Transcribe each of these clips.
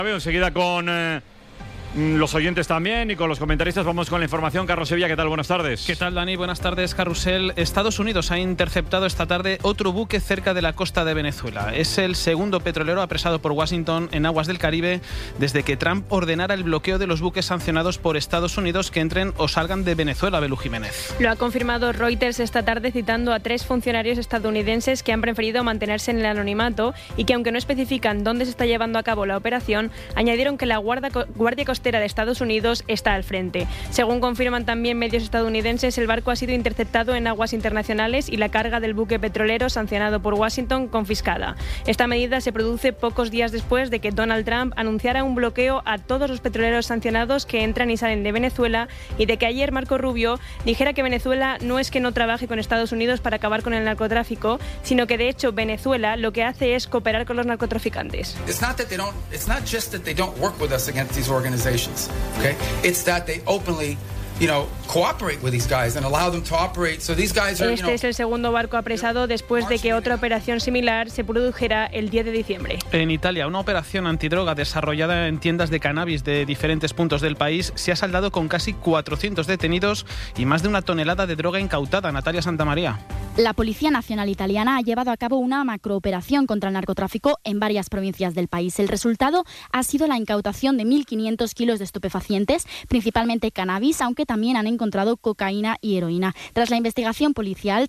Enseguida con los oyentes también y con los comentaristas vamos con la información. Carlos Sevilla, ¿qué tal? Buenas tardes. ¿Qué tal, Dani? Buenas tardes, Carrusel. Estados Unidos ha interceptado esta tarde otro buque cerca de la costa de Venezuela. Es el segundo petrolero apresado por Washington en aguas del Caribe desde que Trump ordenara el bloqueo de los buques sancionados por Estados Unidos que entren o salgan de Venezuela. Belú Jiménez. Lo ha confirmado Reuters esta tarde citando a 3 funcionarios estadounidenses que han preferido mantenerse en el anonimato y que, aunque no especifican dónde se está llevando a cabo la operación, añadieron que la Guardia Costera de Estados Unidos está al frente. Según confirman también medios estadounidenses, el barco ha sido interceptado en aguas internacionales y la carga del buque petrolero sancionado por Washington confiscada. Esta medida se produce pocos días después de que Donald Trump anunciara un bloqueo a todos los petroleros sancionados que entran y salen de Venezuela y de que ayer Marco Rubio dijera que Venezuela no es que no trabaje con Estados Unidos para acabar con el narcotráfico, sino que de hecho Venezuela lo que hace es cooperar con los narcotraficantes. It's not just that they don't work with us against these organizations. Okay? It's that they openly, cooperate with these guys and allow them to operate. So these guys are, Este es el segundo barco apresado después de que otra operación similar se produjera el 10 de diciembre. En Italia, una operación antidroga desarrollada en tiendas de cannabis de diferentes puntos del país se ha saldado con casi 400 detenidos y más de 1 tonelada de droga incautada. Natalia Santamaría. La Policía Nacional Italiana ha llevado a cabo una macrooperación contra el narcotráfico en varias provincias del país. El resultado ha sido la incautación de 1.500 kilos de estupefacientes, principalmente cannabis, aunque también han encontrado cocaína y heroína. Tras la investigación policial,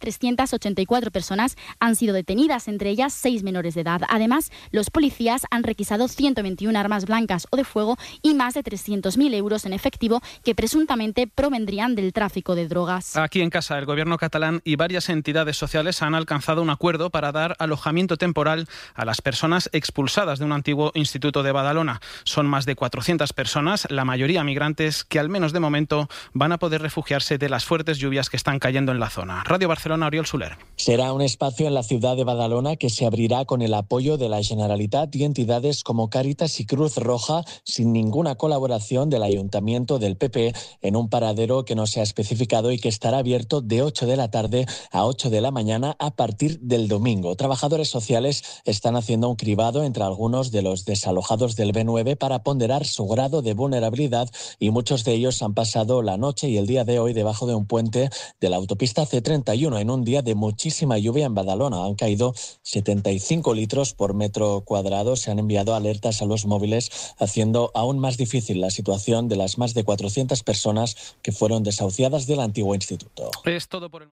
384 personas han sido detenidas, entre ellas 6 menores de edad. Además, los policías han requisado 121 armas blancas o de fuego y más de 300.000 euros en efectivo que presuntamente provendrían del tráfico de drogas. Aquí en casa, el gobierno catalán y varias entidades sociales han alcanzado un acuerdo para dar alojamiento temporal a las personas expulsadas de un antiguo instituto de Badalona. Son más de 400 personas, la mayoría migrantes, que al menos de momento van a poder refugiarse de las fuertes lluvias que están cayendo en la zona. Radio Barcelona, Oriol Soler. Será un espacio en la ciudad de Badalona que se abrirá con el apoyo de la Generalitat y entidades como Cáritas y Cruz Roja, sin ninguna colaboración del Ayuntamiento del PP, en un paradero que no se ha especificado y que estará abierto de 8 de la tarde a 8 de la mañana a partir del domingo. Trabajadores sociales están haciendo un cribado entre algunos de los desalojados del B9 para ponderar su grado de vulnerabilidad y muchos de ellos han pasado la noche y el día de hoy debajo de un puente de la autopista C31 en un día de muchísima lluvia en Badalona. Han caído 75 litros por metro cuadrado. Se han enviado alertas a los móviles, haciendo aún más difícil la situación de las más de 400 personas que fueron desahuciadas del antiguo instituto. Es todo por el...